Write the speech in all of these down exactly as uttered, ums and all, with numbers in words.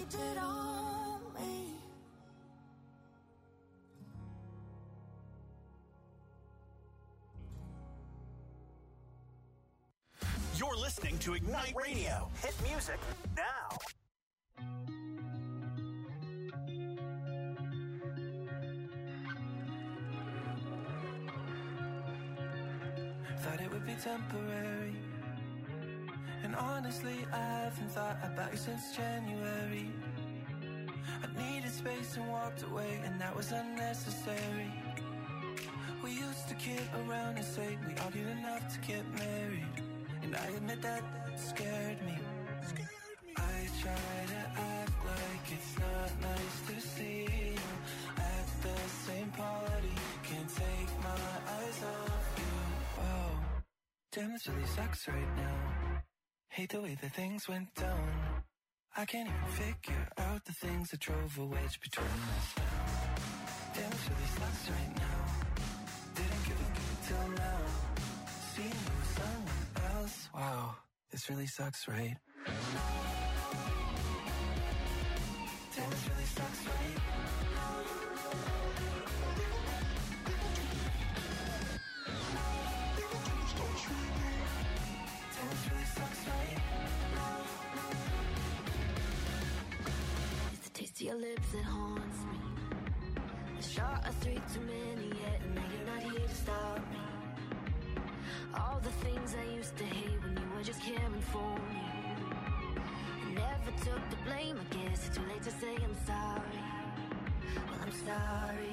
spent it on me. You're listening to Ignite Radio. Hit music now. Thought it would be temporary, and honestly I haven't thought about you since January. I needed space and walked away, and that was unnecessary. We used to kid around and say we argued enough to get married, and I admit that scared me. I try to act like it's not nice to see you at the same party. Can't take my eyes off you. Wow, damn, this really sucks right now. Hate the way that things went down. I can't even figure out the things that drove a wedge between us now. Damn, this really sucks right now. Didn't give a good till now. Seeing you with someone else. Wow, this really sucks, right? Damn, this really sucks, right? Taste your lips, it haunts me. A shot of three too many yet, and now you're not here to stop me. All the things I used to hate when you were just caring for me. I never took the blame, I guess it's too late to say I'm sorry. Well, I'm sorry.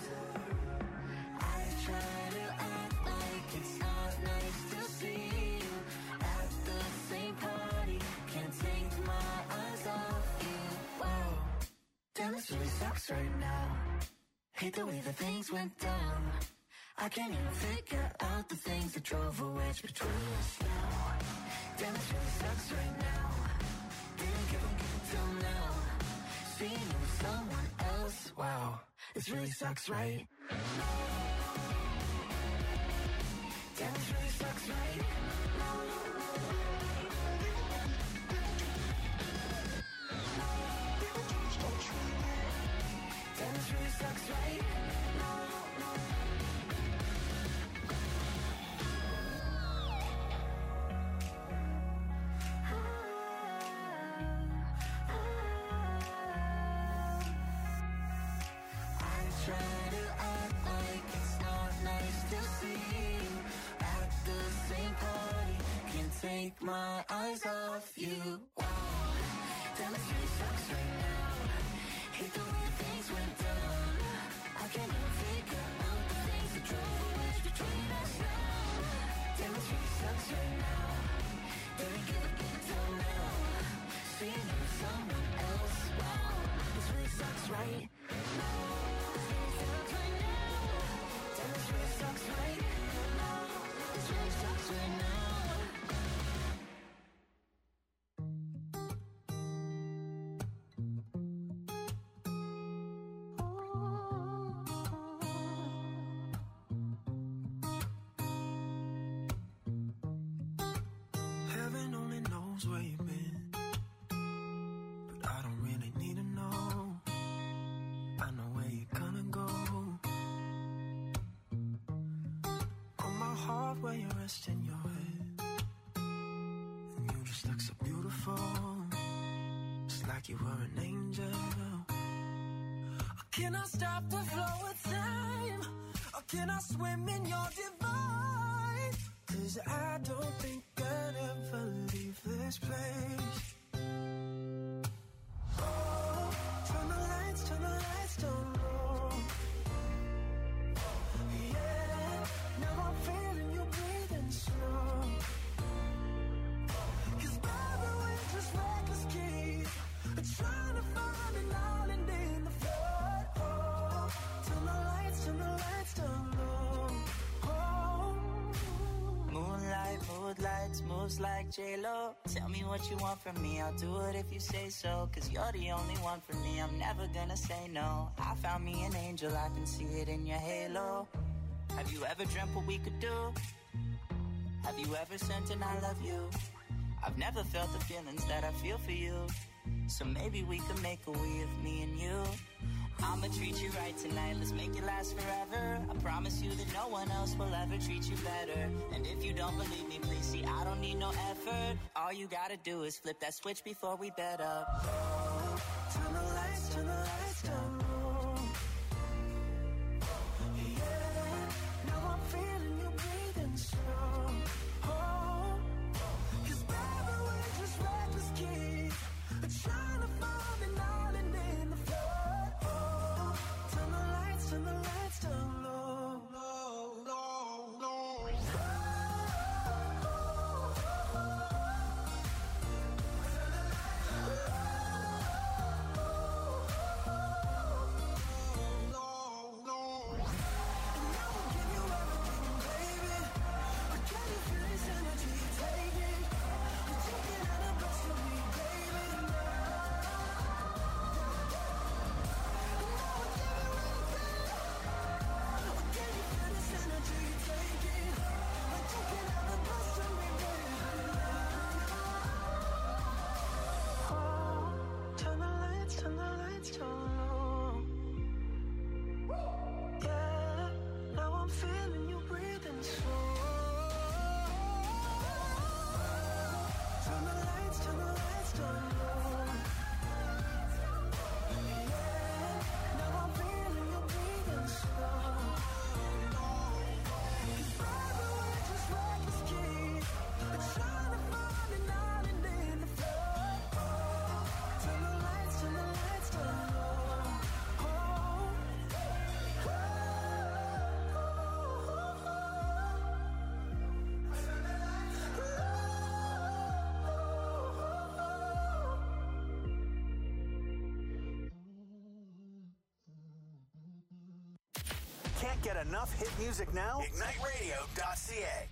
I try to act like it's not nice to see you at the same party. Can't take my eyes off you. Wow. Damn, this really sucks right now. Hate the way that things went down. I can't even figure out the things that drove a wedge between us now. Damn, this really sucks right now. Didn't give a good till now. Seeing you with someone else. Wow, this really sucks, right? Damn, this really sucks, right? Damn, this really sucks, right? Take my eyes off you. Wow, damn, it really sucks right now. Hate the way things went down. I can't even figure out the things that drove a wedge between us now. Damn, it really sucks right now. Didn't give a good till now. Seeing you with someone else. Wow, this really sucks right now. This really sucks right now. Damn, it really sucks right now. This really sucks right now. You were an angel. Can I stop the flow of time? Or can I swim in your divine? Cause I don't think I'd ever leave this place. Oh, turn the lights, turn the lights down low. Yeah, now I'm feeling you breathing slow. Cause baby, we're just reckless kids, trying to find an island in the flood. Oh, turn the lights, turn the lights down low. Oh. Moonlight, mood lights, moves like J-Lo. Tell me what you want from me, I'll do it if you say so. Cause you're the only one for me, I'm never gonna say no. I found me an angel, I can see it in your halo. Have you ever dreamt what we could do? Have you ever sent an I love you? I've never felt the feelings that I feel for you. So maybe we could make a we of me and you. I'ma treat you right tonight, let's make it last forever. I promise you that no one else will ever treat you better. And if you don't believe me, please see, I don't need no effort. All you gotta do is flip that switch before we bed up. Oh, turn the lights, turn the lights down low. Yeah, now I'm feeling you breathing slow. Oh, 'cause baby, we're just reckless kids, trying to find an island in the flood. Oh, turn the lights, turn the lights down low. Low, low, low. Can't get enough hit music now? Ignite Radio dot C A.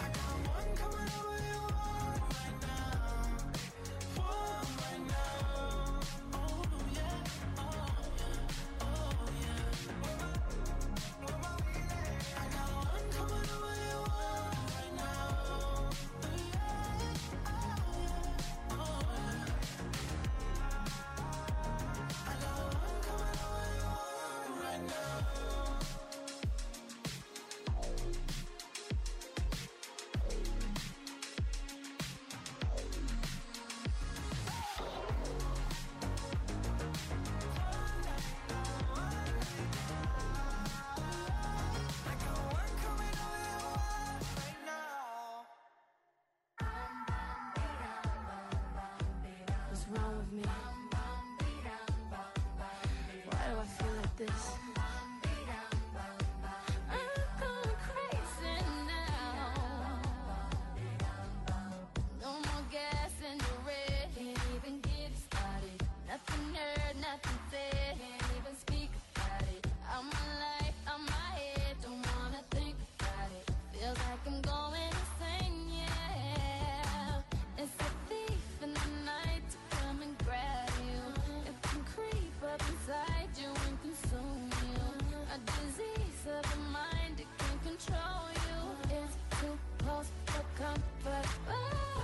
Right now. me. Why do I feel like this? I'm going crazy now. No more gas in the red. Can't even get it started. Nothing heard, nothing said. Can't even speak about it. I'm my life, I'm my head. Don't wanna think about it. Feels like I'm going insane, yeah. It's a thief in the night to come and grab you. It can creep up inside you and consume you. A disease of the mind, it can control you. It's too close for comfort. Oh.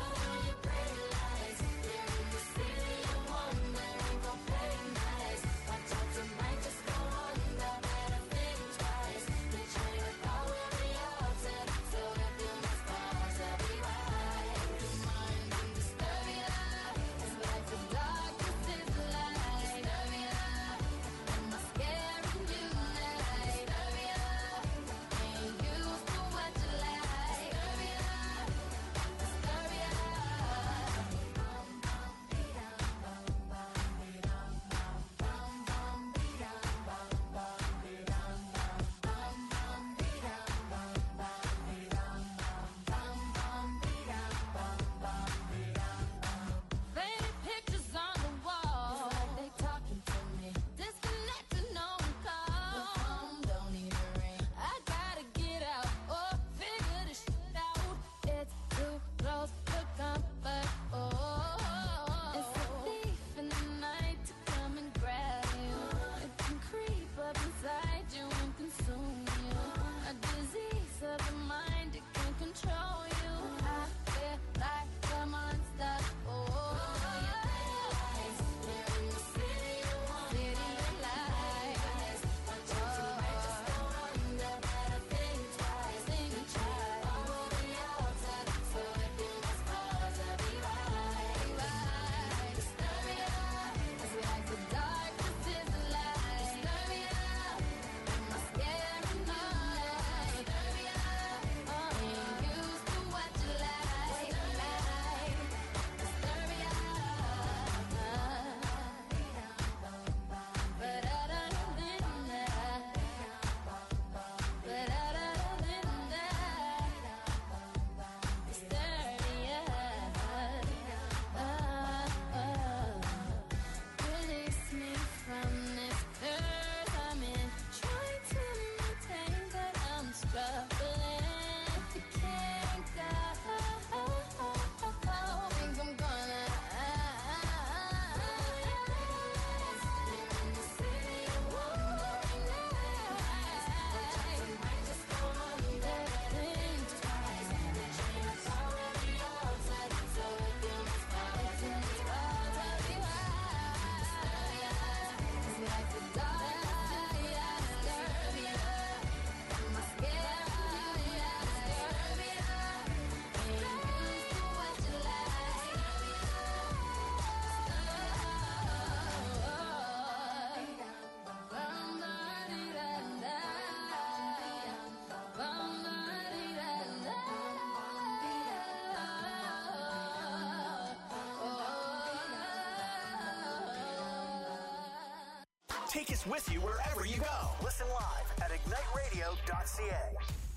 Take us with you wherever you go. Listen live at ignite radio dot c a.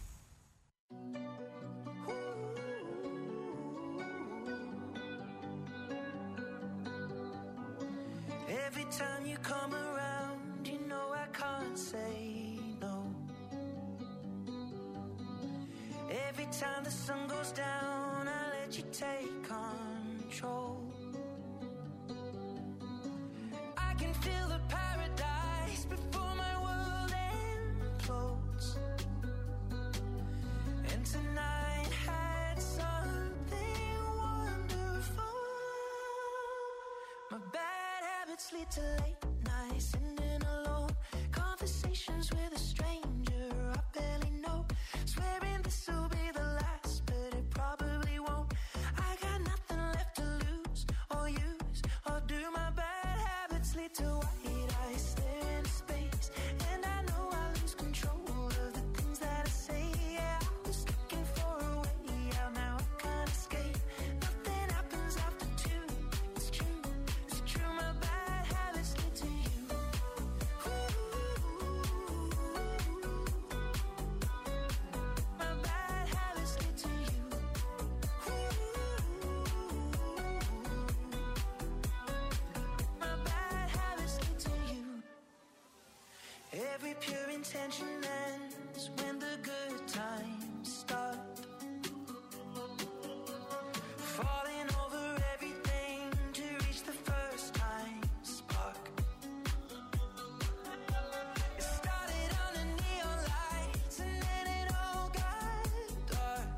Every time you come around, you know I can't say no. Every time the sun goes down, I let you take control. I can feel the paradise before my world implodes. And tonight had something wonderful. My bad habits lead to late nights, sitting alone. Conversations with a stranger I barely know. Swearing this will be the last, but it probably won't. I got nothing left to lose or use or do. My bad habits lead to white eyes stare into space, and I know I lose control of the things that I say. Yeah, I was looking for a way out, now I can't escape. Nothing happens after two. It's true, it's true. tension ends when the good times start. Falling over everything to reach the first time spark. It started under neon lights and then it all got dark.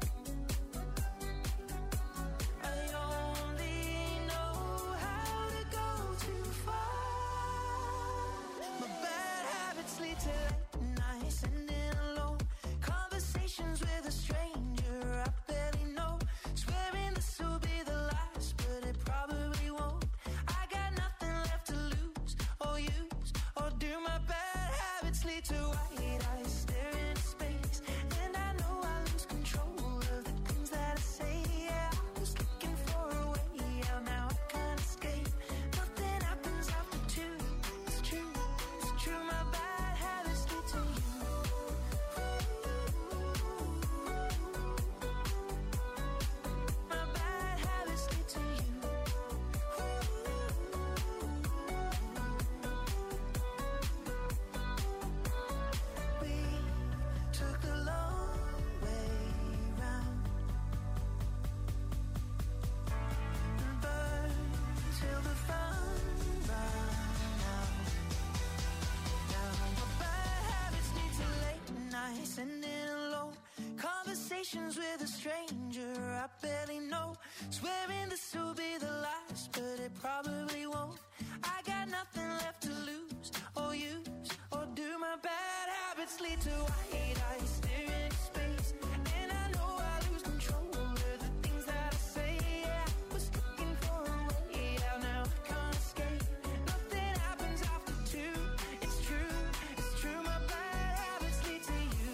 I only know how to go too far. My bad habits lead to late nights and in alone conversations with a stranger I barely know. Swearing this will be the last, but it probably won't. I got nothing left to lose or use or do. My bad habits lead to white eyes staring into space, and I know I lose control of the things that I say. Yeah, I was looking for a way out, now I can't escape. Nothing happens after two. It's true, it's true. My bad habits lead to you. My bad habits lead to you. We took the long way round and burned till the fun ran out. Now my bad habits lead to late nights and in alone conversations with a stranger I barely know. Swearing this will be the last, but it probably won't. I got nothing left to lose or use or do. My bad habits lead to white eyes staring into space, and I know I lose control of the things that I say. Yeah, I was looking for a way out, now I can't escape. Nothing happens after two. It's true, it's true. My bad habits lead to you.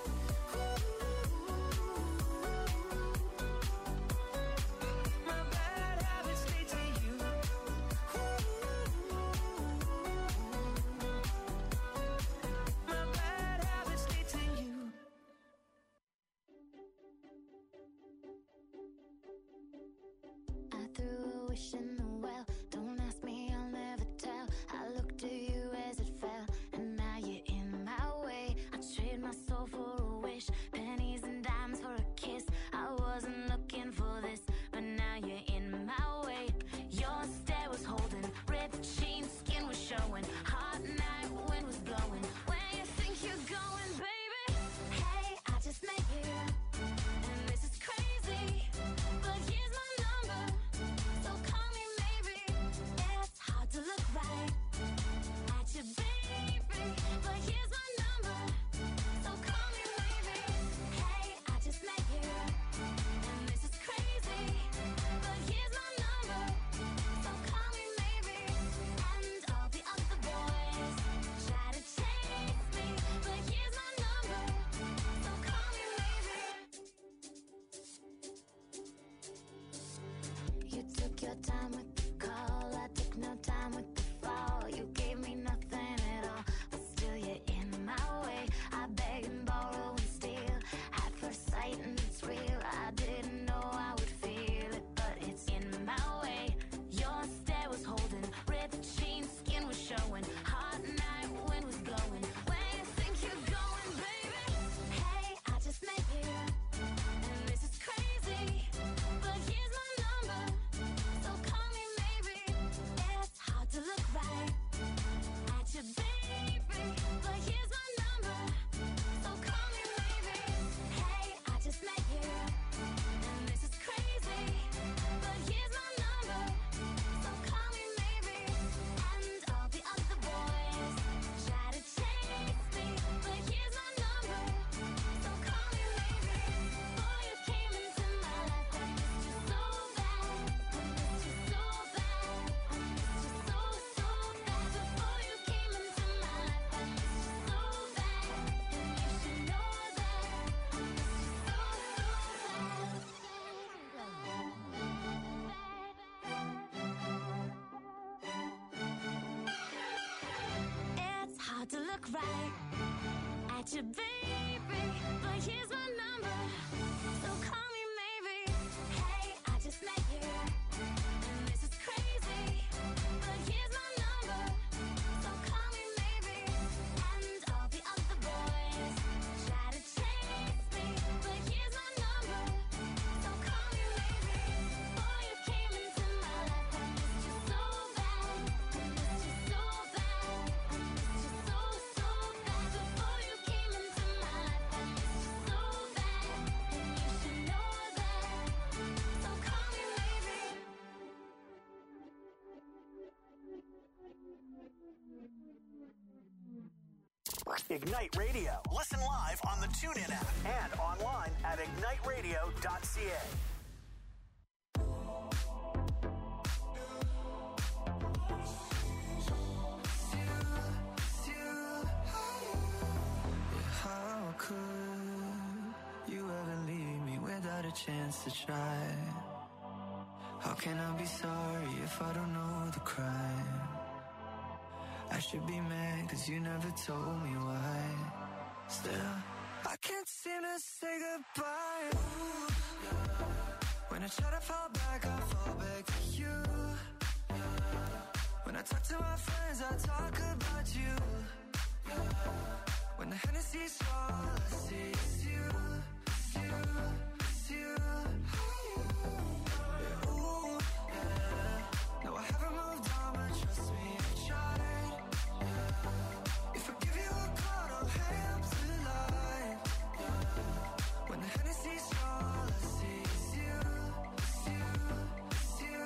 My bad habits lead to you. My bad habits lead to you. I threw a wish in the well. Don't ask me, I'll never tell. I looked to you as it fell, and now you're in my way. I trade my soul for a wish, pennies and dimes for a kiss. I wasn't looking for this, but now you're in my way. Your stare was holding, ripped jeans, skin was showing. Hot night, wind was blowing. Where you think you're going, baby? Hey, I just met you, and this is crazy, but here's my number, so call me maybe. It's hard to look right at you, baby, but here's my number, so call me maybe. Hey, I just met you, and this is crazy, but here's my number, so call me maybe. And all the other boys try to chase me, but here's my number, so call me maybe. You took your time with the call, I took no time with the fall. You gave me nothing at all, but still you're in my way. I beg and borrow and steal at first sight, and it's real. I didn't know I would feel it, but it's in my way. Your stare was holding, ripped jeans, skin was showing. Hot night, wind was blowing. Where you think you're going, baby? Hey, I just met you, and this is crazy, but here's my number, so call me maybe. It's hard to look right at you, baby, but here's my number, so call me maybe. Hey, I just met you, and this is crazy, but here's my number, so call me maybe. And all the other boys try to chase me, but here's my number, so call me maybe. Before you came into my life, I missed you so bad, I missed you so bad, I missed you so, so bad. Before you came into my life, I missed you so bad, and you should know that I missed you so, so bad. It's hard to look right at you, baby, but here's my number, so call me maybe. Hey, I just met you, and this is crazy, but here's my number, so call me maybe. And all the other boys Ignite Radio. Listen live on the TuneIn app and online at ignite radio dot c a. How could you ever leave me without a chance to try? How can I be sorry if I don't know the crime? I should be mad cause you never told me why. Still, I can't seem to say goodbye. Ooh, yeah. When I try to fall back, I fall back to you. Yeah. When I talk to my friends, I talk about you. Yeah. When the Hennessy's all I see is you, it's you, it's you. Yeah, ooh, yeah. No, I haven't moved on, but trust me, I've tried. Yeah. If I give you a call, don't hang up the line. Yeah. When the Hennessy's all I see is you, it's you, it's you.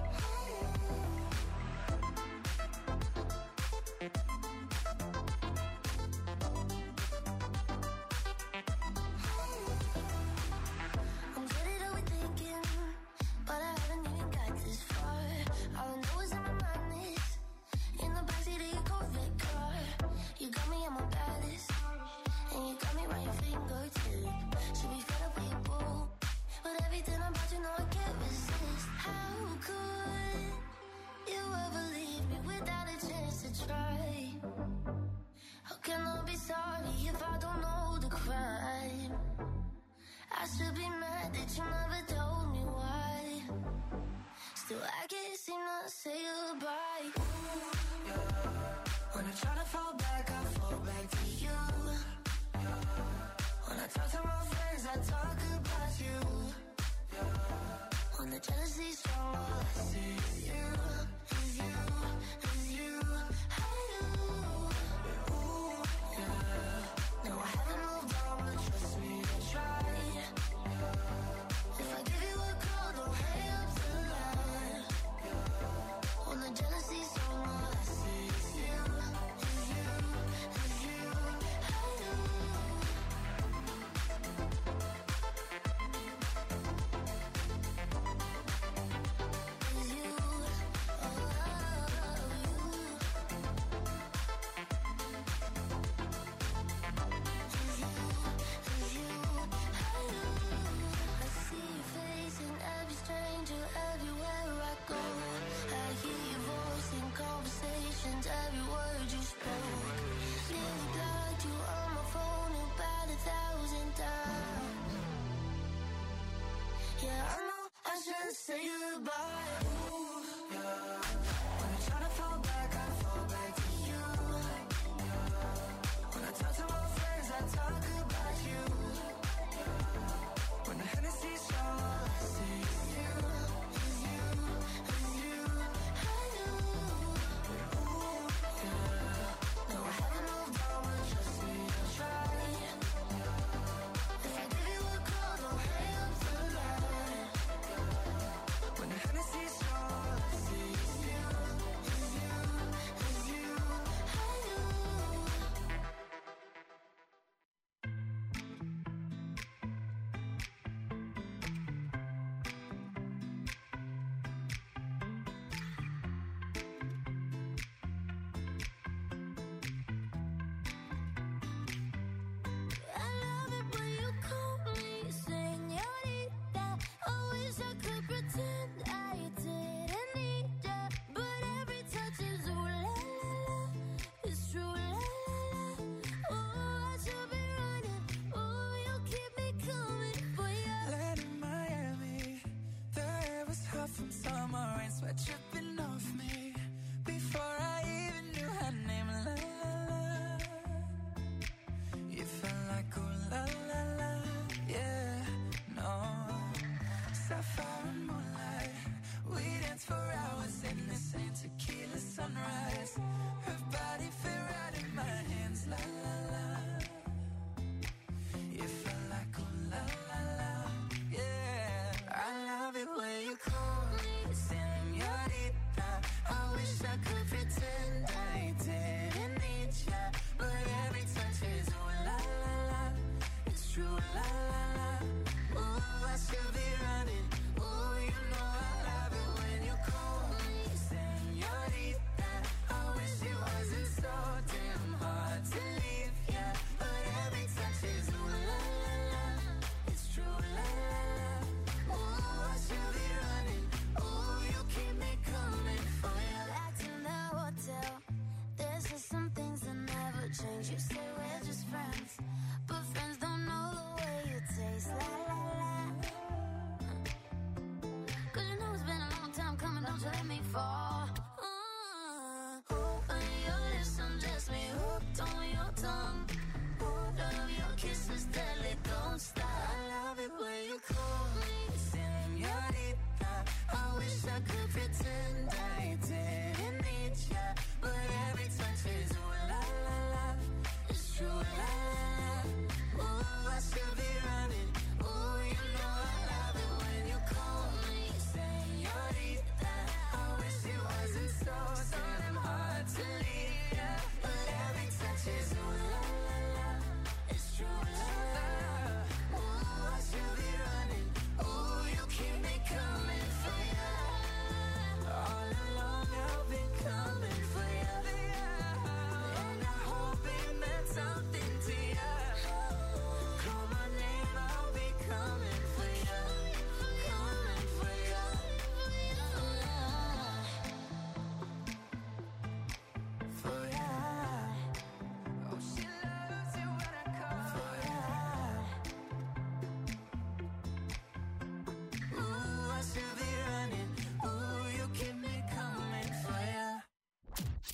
I'm good at overthinking, but I haven't even got this far. All I know is in my mind is in the backseat of your Corvette car. You got me at my baddest, and you got me right your fingertip. Should be fed up with your boo, but everything about you know I can't resist. How could you ever leave me without a chance to try? How can I be sorry if I don't know the crime? I should be mad that you never told me why. Still, I can't seem to say goodbye. Ooh, yeah. When I try to fall back, I fall back to you. Yeah. When I talk to my friends, I talk about you. Yeah. When the jealousy's strong, all I see is you, is you, is you. Hey, you. Yeah, ooh, yeah. No, I haven't moved on, but trust me, I tried. If I give you a call, don't hang up the line. When the jealousy's strong, all I see is you, is you, is you. Hey, you. Is you, oh.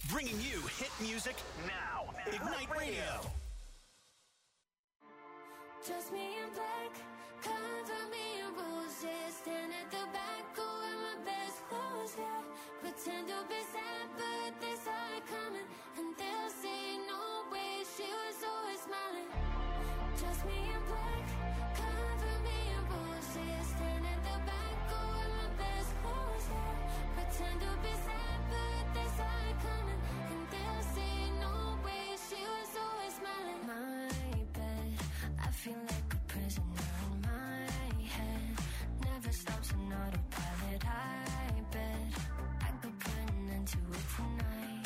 bringing you hit music now. Ignite Radio. Just me in black, cover me in roses. Stand at the back, go in my best clothes, yeah. Pretend to be sad, but they saw it coming. And they'll say, no way, she was always smiling. Just me in black, cover me in roses. Stand at the back, go in my best clothes, yeah. Pretend to be sad, but they saw it coming. And they'll say, no way, she was always smiling. My bed, I feel like a prisoner in my head. Never stops an autopilot. I bet I could put an end to it tonight.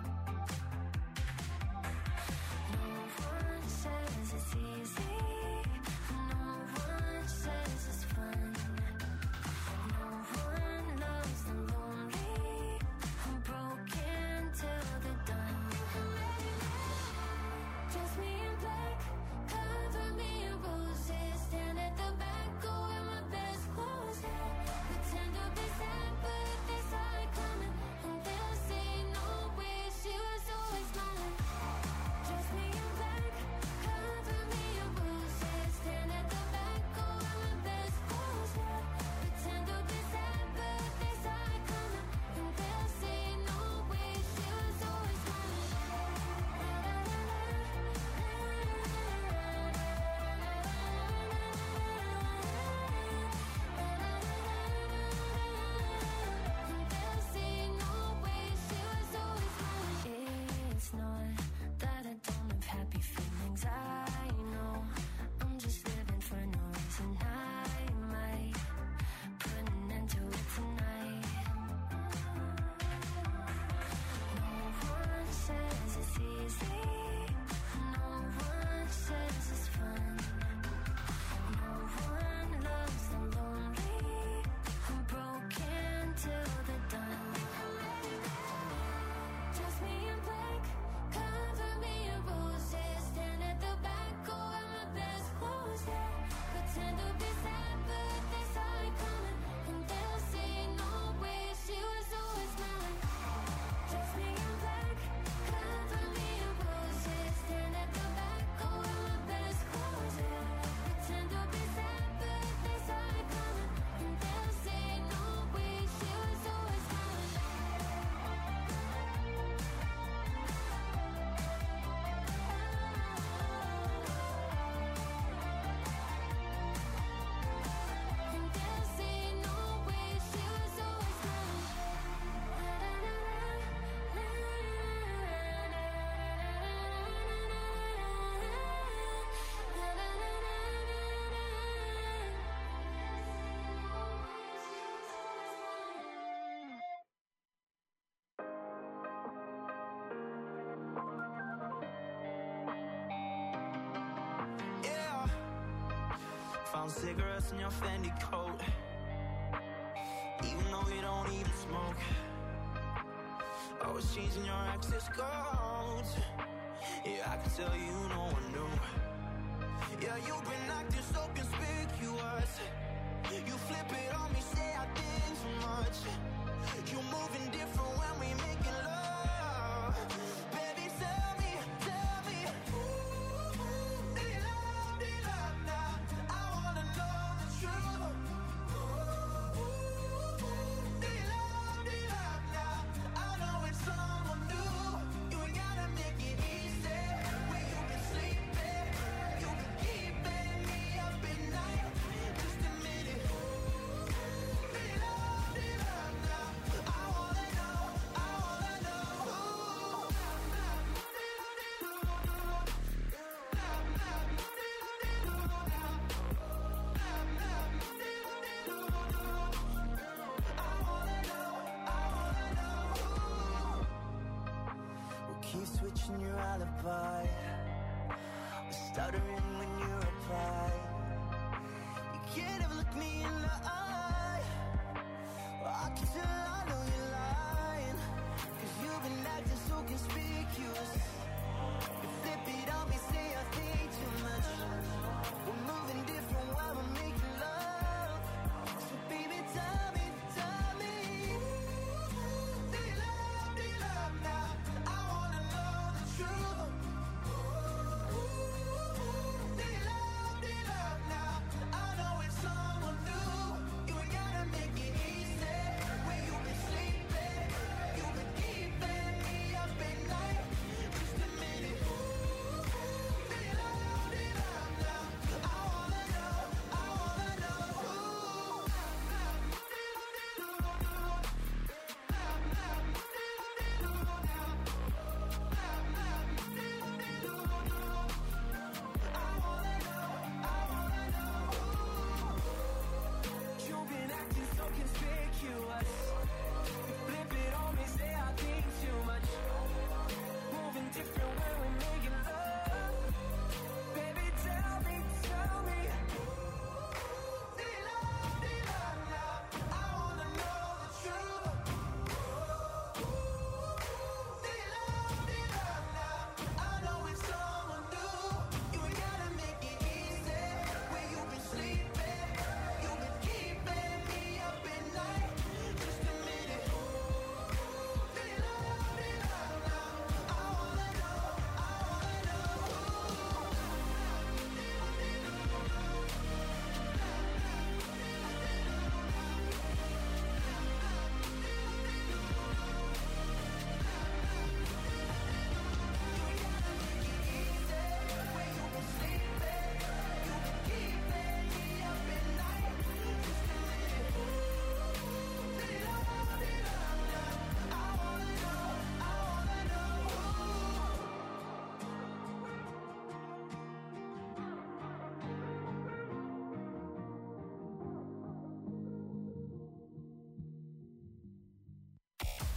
No one says it's easy. No one says it's fun. No one loves the lonely. I'm broken till they're done. Just me in black, cover me in roses. Stand at the back, go in my best clothes, yeah. Pretend to be sad, but they saw it coming. And they'll say, no way, she was always smiling. Just me in black, cover me in roses. Stand at the back, go in my best clothes, yeah. Pretend to be sad, but they saw it coming. And they'll say, no way, she was always smiling. It's not that I don't have happy feelings, I know. I'm just living for no reason. I might put an end to it tonight. No one says it's easy. No one says it's fun. No one loves the lonely. I'm broken till they're done. Just me in black, cover me in roses. Stand at the back, go in my best clothes, yeah. Pretend to be sad, but they saw it coming. And they'll say, no way, she was always smiling. Just me in black, cover me in roses. Stand at the back, go in my best clothes, yeah. Pretend to be sad, but they saw it coming. And they'll say, no way, she was always smiling. And they'll say, no way, she was always Yeah. Found cigarettes in your Fendi coat. Even though you don't even smoke. Always changing your access codes. Yeah, I can tell you no one knew. Yeah, you've been acting so conspicuous. You flip it on me, say I think too much. You moving different when we making love. Baby, tell me, tell me, ooh, ooh, they love, they love now. I wanna know the truth. Ooh, ooh, ooh, they love, they love now. I know it's someone new. You ain't gotta make it easy. When you been sleeping, you been keeping me up at night. Just a minute. Ooh, they love, they love now. I wanna know, I wanna know. Ooh, we'll keep switching your alibi. We're stuttering when you reply. You can't ever look me in the eye. Well, I can tell I know you're lying. Cause you've been acting so conspicuous. You flip it on me, say I think too much. We're moving different while we're making love. So baby, tell me, tell me. Ooh, they love, they love now.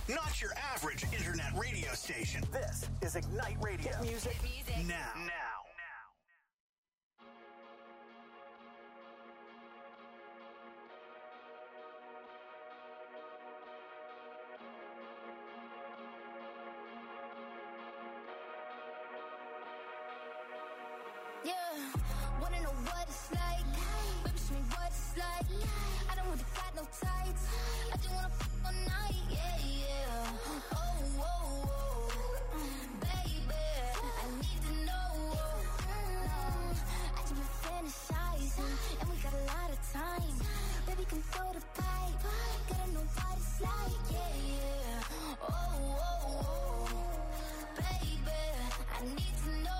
not your average internet radio station. This is Ignite Radio. Hit music, Hit music. now. Now. Yeah, wanna know what it's like? Baby, show me what it's like. I don't really got no tights. I just wanna f all night, yeah, yeah. Oh, oh, oh, baby, I need to know. Mm, I just been fantasizing, and we got a lot of time. Baby, come throw the pipe. Gotta know what it's like, yeah, yeah. Oh, oh, oh, baby, I need to know.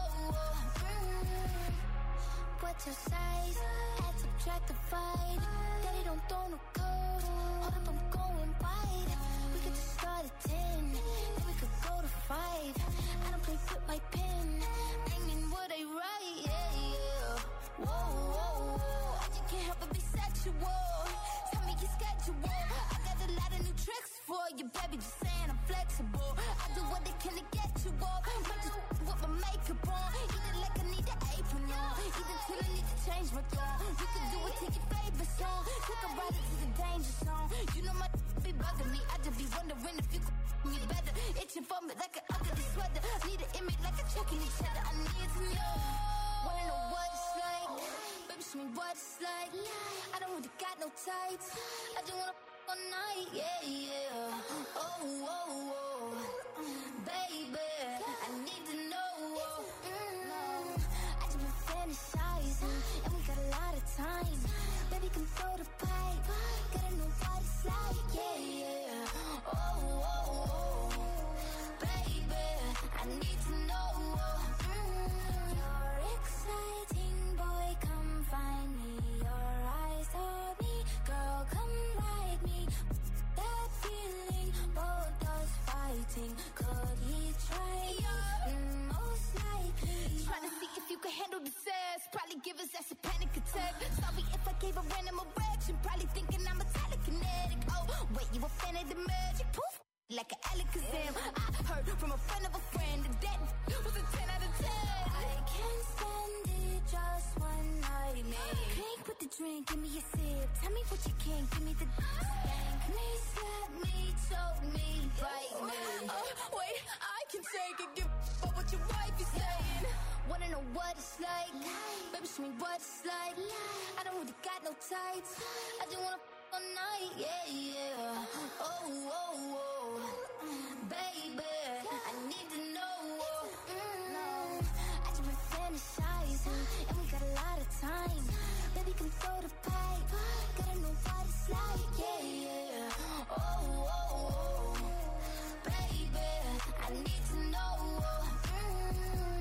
What's your size? Add, subtract, divide. Daddy don't throw no code. Hold up, I'm going wide. We could just start at ten, then we could go to five. I don't play with my pen, banging what I write, yeah, yeah. Whoa, whoa, whoa, I just can't help but be sexual. Tell me your schedule. I got a lot of new tricks for you, baby, just saying I'm flexible. I do what they can to get you up. Might just with my makeup on. Eat it like I need an apron on. Eat it till I need to change my tone. You can do it to your favorite song. Take a ride into the danger zone. You know my be bugging me. I just be wondering if you could me better. Itching for me like an ugly sweater. Need an image like a choking each other. I need to know. Wanna know what it's like? Baby, show me what it's like. I don't really got no tights. I just wanna f all night, yeah, yeah. Oh, oh, oh, baby, I need to know. Mm, I just been fantasizing, and we got a lot of time. Baby, come throw the pipe. Gotta know what it's like, yeah, yeah. Oh, oh, oh, baby, I need to know. Mm, you're exciting, boy, come find me. Your eyes on me, girl, come ride me. That feeling, both us fighting. Could he try? Mm, most likely. Trying to see if you can handle the sass. Probably give us that's a panic attack. Sorry if I gave a random erection. Probably thinking I'm a telekinetic. Oh, wait, you a fan of the magic? Poof, like an Alakazam. I heard from a friend of a friend that that was a ten out of ten. I can't stand it, just one night, man. Drink with the drink, give me a sip. Tell me what you can, give me the spank me, slap me, choke me, bite me. Oh, wait, I can take it, give up what your wife is saying. Wanna know what it's like? Baby, show me what it's like. I don't really got no tights. I just wanna f all night, yeah, yeah. Oh, oh, oh, baby, I need to know. Mm, I just been fantasizing, and we got a lot of time. Baby, come throw the pipe. Gotta know what it's like, yeah, yeah. Oh, oh, oh, baby, I need to know. Mm.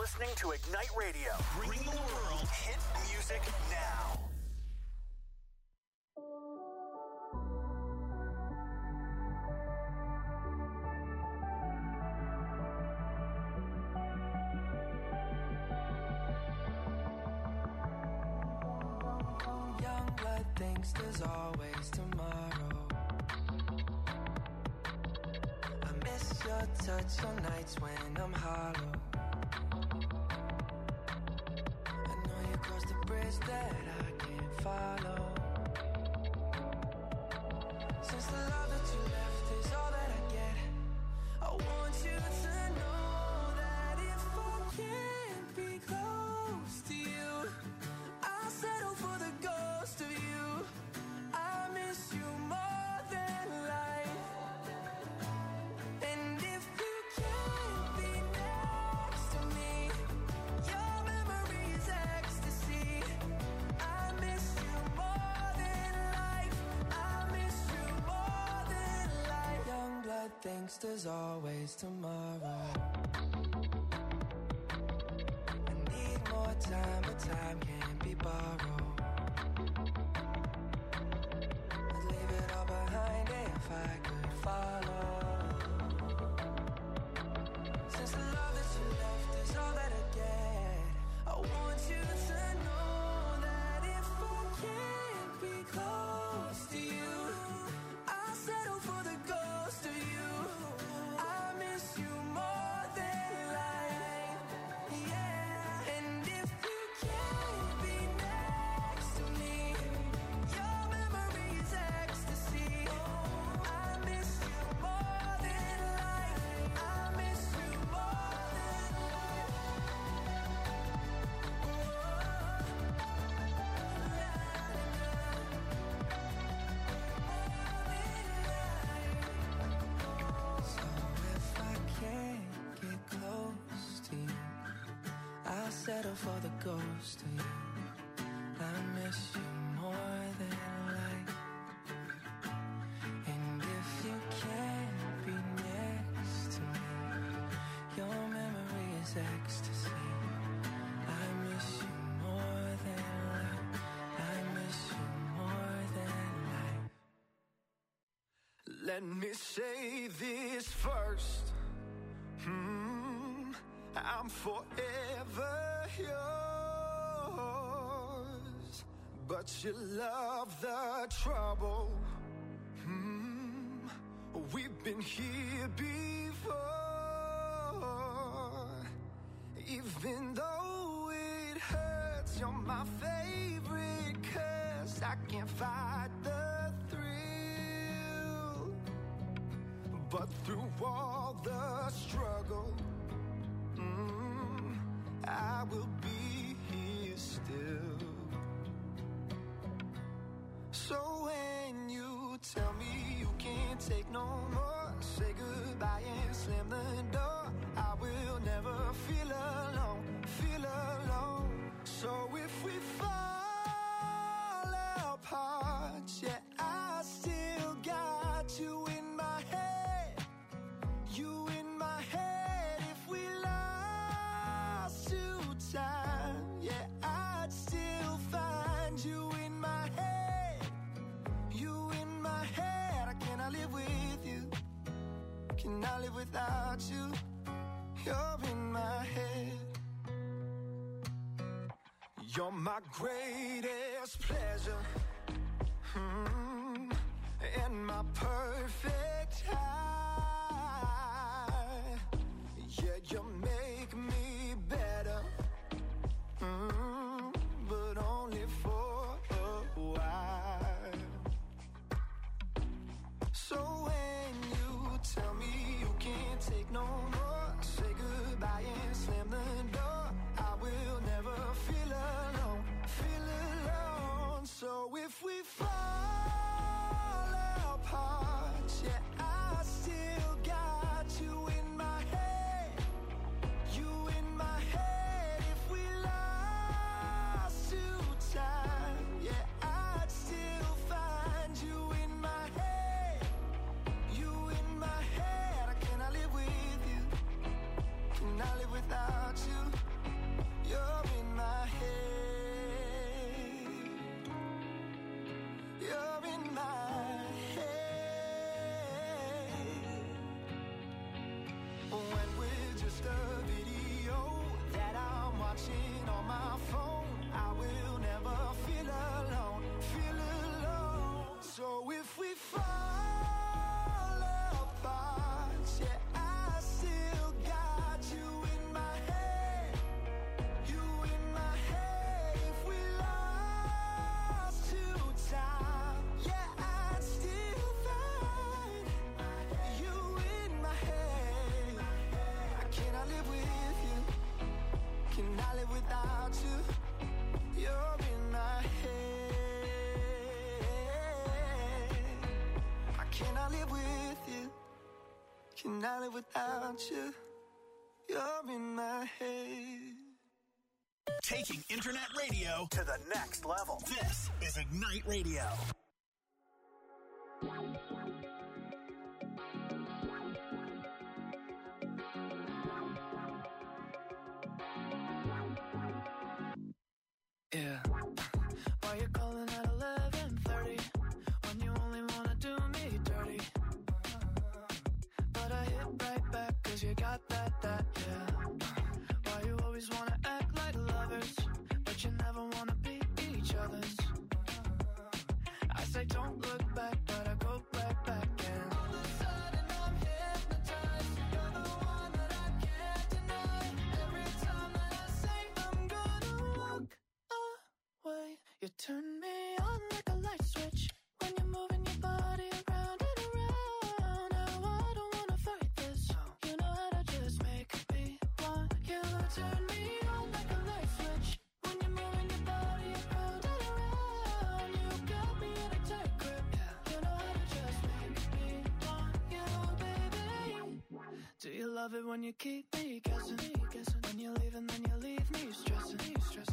listening to Ignite Radio, bringing the world hit music now. Young blood thinks there's always tomorrow. I miss your touch on nights when I'm hollow. I know you crossed the bridge that I can't follow. Since the love that you left is all that I get, I want you to know that if I can't be close to you, I'll settle for the ghost of you. I miss you more than life. And if you can't be next to me, your memory is ecstasy. I miss you more than life. I miss you more than life. Young blood thinks there's always tomorrow. I need more time, but time can't be borrowed. I'd leave it all behind if I could follow. Since the love that you left is all that I get, I want you to know that if I can't be close to you, I'll settle for the ghost of you. I miss you more than life. Yeah. And if you can't be next to me, your memory is ecstasy. I miss you more than life. I miss you more than life. So if I can't get close to you, I'll settle for the ghost of you. I miss you more than life. And if you can't be next to me, your memory is ecstasy. I miss you more than life. I miss you more than life. Let me say this first. Hmm, I'm forever yours. But you love the trouble. Hmm, we've been here before. Even though it hurts, you're my favorite curse. I can't fight the thrill. But through all the struggle, mm, I will be here still. So when you tell me you can't take no more, say goodbye and slam the door. I will never feel alone, feel alone. So if we fall apart, yeah, I still got you in my head. You in my head. If we lost to time, yeah, I'd still find you in my head. You in my head. I cannot live with you. Cannot live without you. You're in my head. You're my greatest pleasure. Hmm, and my perfect high. Yeah, you make me better. Mm, but only for a while. So when you tell me you can't take no more, say goodbye and slam the door. I will never feel alone, feel alone. So if we fall apart, yeah, I still got you in my head. You in my head. If we lost to time, yeah, I'd still find you in my head. You in my head. I cannot live with you. Cannot live without you. cannot live without you. You're in my head. Taking internet radio to the next level. This is Ignite Radio. Yeah. Why you calling at eleven thirty when you only wanna do me dirty? But I hit right back cause you got that, that, yeah. Why you always wanna act like lovers, but you never wanna be each other's? I say don't look back, but I go right back and all of a sudden I'm hypnotized. You're the one that I can't deny. Every time that I say I'm gonna walk away, you turn me on like a light switch when you're moving your body around and around. Now I don't wanna fight this. You know how to just make me want you. Turn me on like a light switch when you're moving your body around and around. You got me in a tight grip. You know how to just make me want you, baby. Do you love it when you keep me guessing? When you leave and then you leave me stressing, stressing.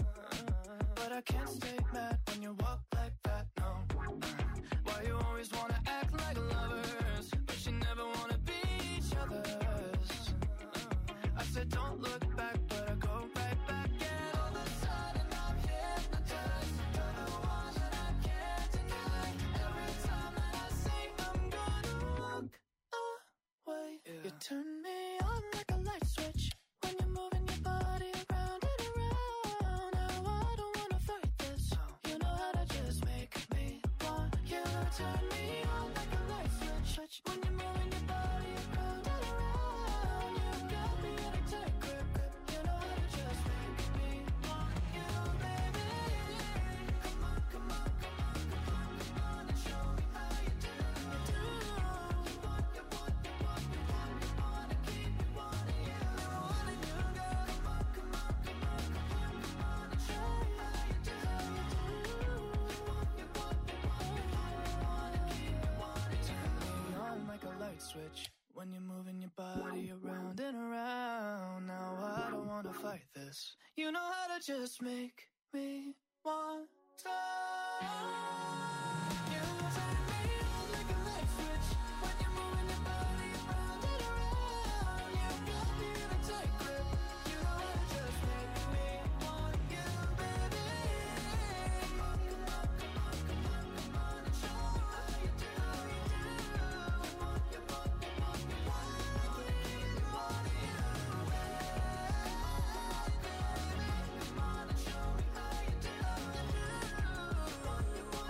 But I can't stay mad when you walk like that, no. Why you always wanna act like lovers, but you never wanna be each other's? I said don't look back, but I go right back. And all of a sudden I'm hypnotized. You're the one that I can't deny. Every time that I say I'm gonna walk away, yeah. You turn me on like a light switch when you're moving your body around and around. Now I don't wanna fight this. You know how to just make me want you. Turn me on like a light switch when you're moving your body around and around. You got me in a tight grip. You know how to just make me want you, baby. Come on, come on, come on, come on, come on and show me how you do. You want, you want, you want, you want, you wanna keep me wanting you. Wanting you, girl. Come on, come on, come on, come on, come on and show me how you do. You want, you want, you want, you want, you wanna keep me wanting you. Turn me on like a light switch when you're moving your body around and around. Now I don't wanna fight this. You know how to just make me want to. You turn me on like a light switch when you're moving your body around and around. You got me in a tight grip. You know how to just make me want you, baby. Come on, come on, come on, come on, come on and show me how you do. You want, you want, you want, you want, you wanna keep me wanting you. Come on and show me how you do. You want, you want.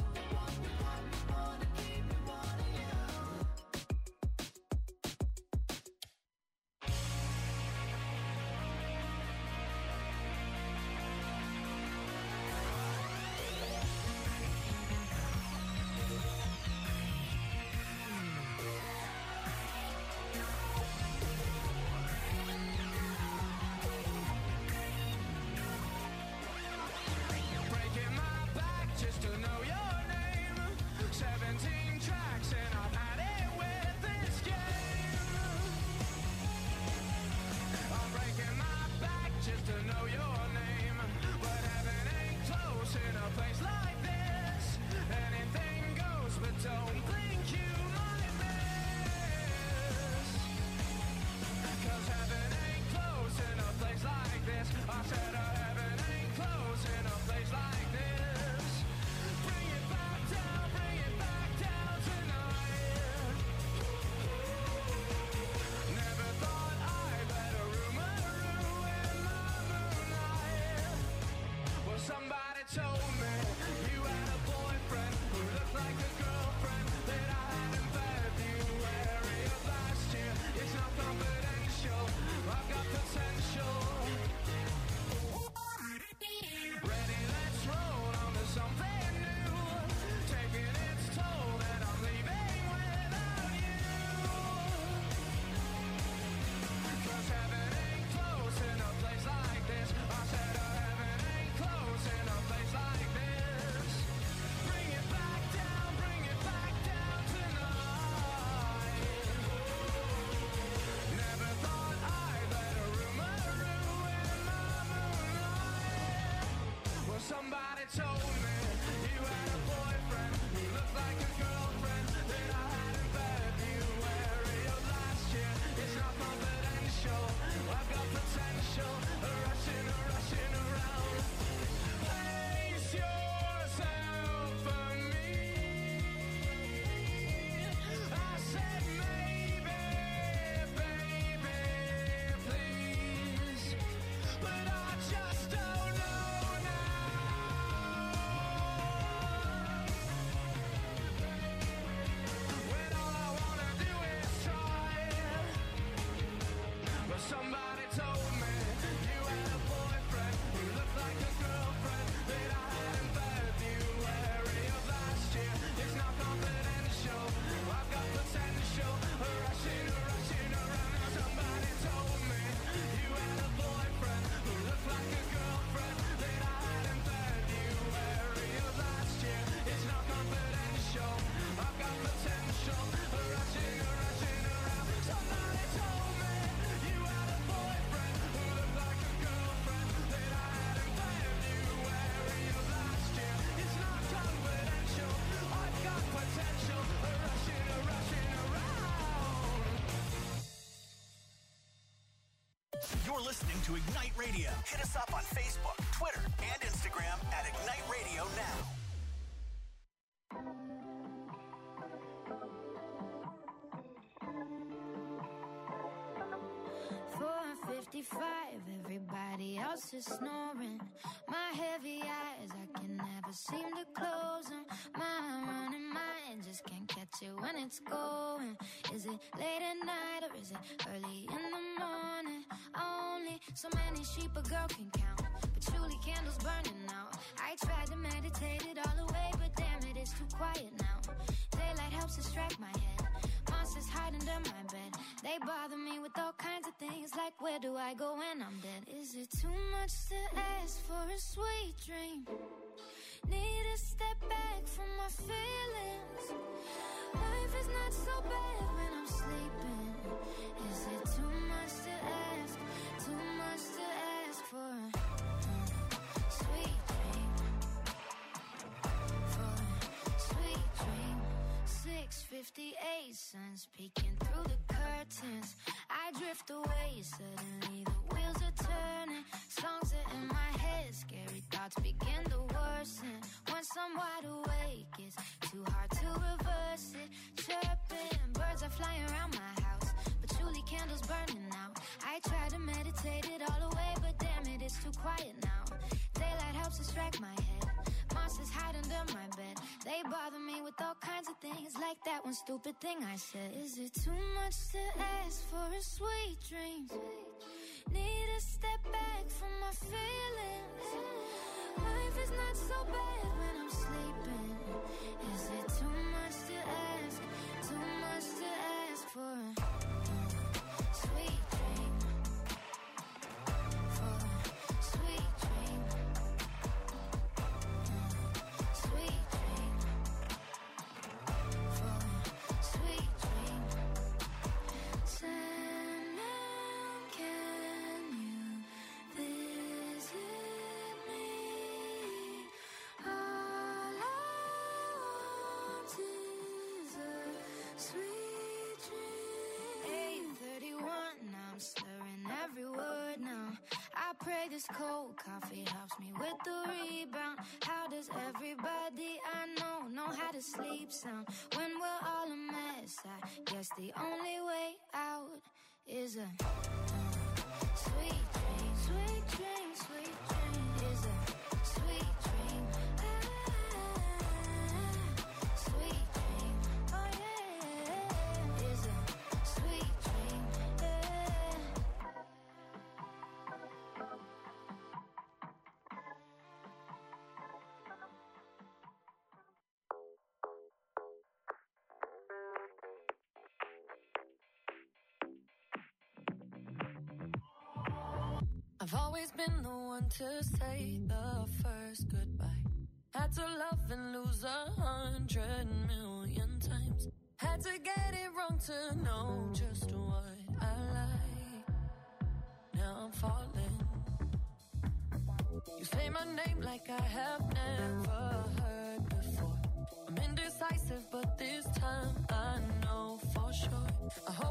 told me you had a boyfriend who looked like a girlfriend that I had in February of last year. It's not confidential. I've got potential. Rushing, rushing around. Place yourself for me. I said maybe, baby, please. But I just don't know now. When all I wanna do is try. But somebody told me you had a boyfriend who looked like a girlfriend that I had in February of last year. It's not confidential. I've got potential. Rushing, rushing around. Somebody told me you had a boyfriend who looked like a girlfriend that I had in February of last year. It's not confidential. I've got potential. Rushing, rushing around. Somebody told me you had a boyfriend who looked like a girlfriend that I had in February of last year. It's not confidential. I've got potential. Rushing, rushing around. You're listening to Ignite Radio. Hit us up on Facebook, Twitter, and Instagram at Ignite Radio Now. four fifty-five, everybody else is snoring. My heavy eyes, I can never seem to close them. My running mind just can't catch it when it's going. Is it late at night or is it early in the morning? Only so many sheep a girl can count, but surely candles burning out. I tried to meditate it all away, but damn it, it's too quiet now. Daylight helps distract my head. Monsters hide under my bed. They bother me with all kinds of things, like where do I go when I'm dead? Is it too much to ask for a sweet dream? Need to step back from my feelings. Life is not so bad when I'm sleeping. Is it too much to ask? Too much to ask for a uh, sweet dream? For a sweet dream. six fifty-eight, sun's peeking through the curtains. I drift away, suddenly the wheels are turning. Songs are in my head, scary thoughts begin to worsen. Once I'm wide awake, it's too hard to reverse it. Chirping, birds are flying around my house, but truly candles burning out. I try to meditate it all away, but damn it, it's too quiet now. Daylight helps distract my head. Monsters hide under my bed. They bother me with all kinds of things, like that one stupid thing I said. Is it too much to ask for a sweet dream? Need to step back from my feelings. Life is not so bad when I'm sleeping. Is it too much to ask? Too much to ask for a uh, sweet dream? For a sweet dream. Sweet dream. For a sweet dream. Sandman, can you visit me? All I want is a sweet dream. eight thirty-one, now I'm slurring every word now. I pray this cold coffee helps me with the rebound. How does everybody I know know how to sleep sound? When we're all a mess, I guess the only way out is a uh, sweet dream. Sweet dream, sweet dream is a sweet dream. Ah, sweet dream. Oh yeah, is a sweet dream. Yeah. I've always been the one to say the first goodbye. Had to love and lose a hundred million times. Had to get it wrong to know just what I like. Now I'm falling. You say my name like I have never heard before. I'm indecisive, but this time I know for sure. I hope